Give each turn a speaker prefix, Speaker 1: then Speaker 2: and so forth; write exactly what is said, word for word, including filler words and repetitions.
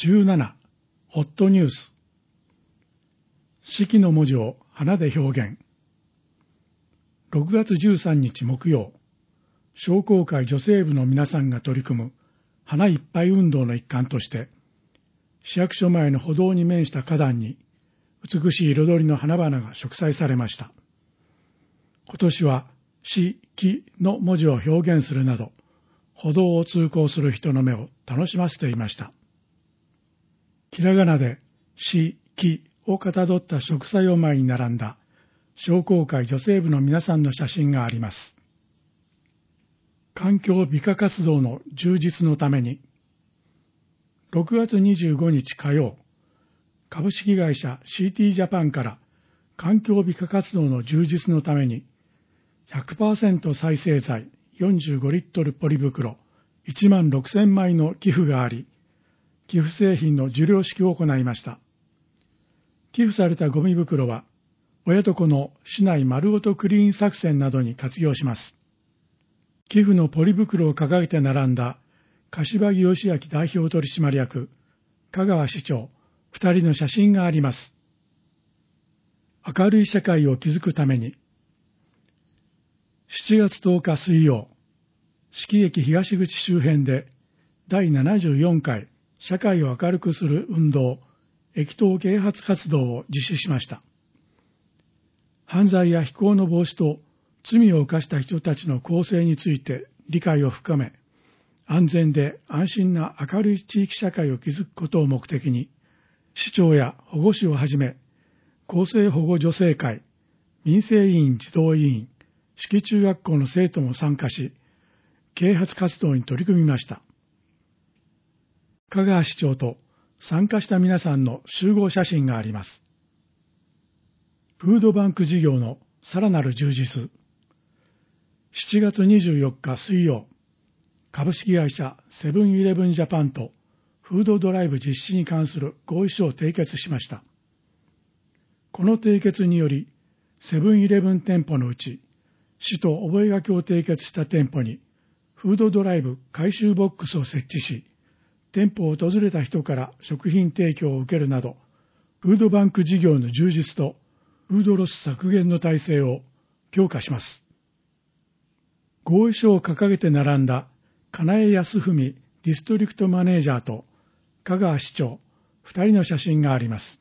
Speaker 1: じゅうなな、ホットニュース。四季の文字を花で表現。ろくがつじゅうさんにち木曜、商工会女性部の皆さんが取り組む花いっぱい運動の一環として、市役所前の歩道に面した花壇に美しい彩りの花々が植栽されました。今年は四季の文字を表現するなど、歩道を通行する人の目を楽しませていました。ひらがなで四季をかたどった植栽を前に並んだ商工会女性部の皆さんの写真があります。環境美化活動の充実のために、ろくがつにじゅうごにち火曜、株式会社 シーティー ジャパンから環境美化活動の充実のために ひゃくパーセント 再生材よんじゅうごリットルポリ袋いちまんろくせんまいの寄付があり、寄付製品の受領式を行いました。寄付されたゴミ袋は、親と子の市内丸ごとクリーン作戦などに活用します。寄付のポリ袋を掲げて並んだ柏木義明代表取締役、香川市長、二人の写真があります。明るい社会を築くために、しちがつとおか水曜、志木駅東口周辺でだいななじゅうよんかい社会を明るくする運動、駅頭啓発活動を実施しました。犯罪や非行の防止と罪を犯した人たちの更生について理解を深め、安全で安心な明るい地域社会を築くことを目的に、市長や保護司をはじめ、更生保護助成会、民生委員児童委員、志木中学校の生徒も参加し、啓発活動に取り組みました。香川市長と参加した皆さんの集合写真があります。フードバンク事業のさらなる充実。しちがつにじゅうよっか水曜、株式会社セブンイレブンジャパンとフードドライブ実施に関する合意書を締結しました。この締結により、セブンイレブン店舗のうち、市と覚書を締結した店舗に、フードドライブ回収ボックスを設置し、店舗を訪れた人から食品提供を受けるなど、フードバンク事業の充実とフードロス削減の体制を強化します。合意書を掲げて並んだ金江康文ディストリクトマネージャーと香川市長二人の写真があります。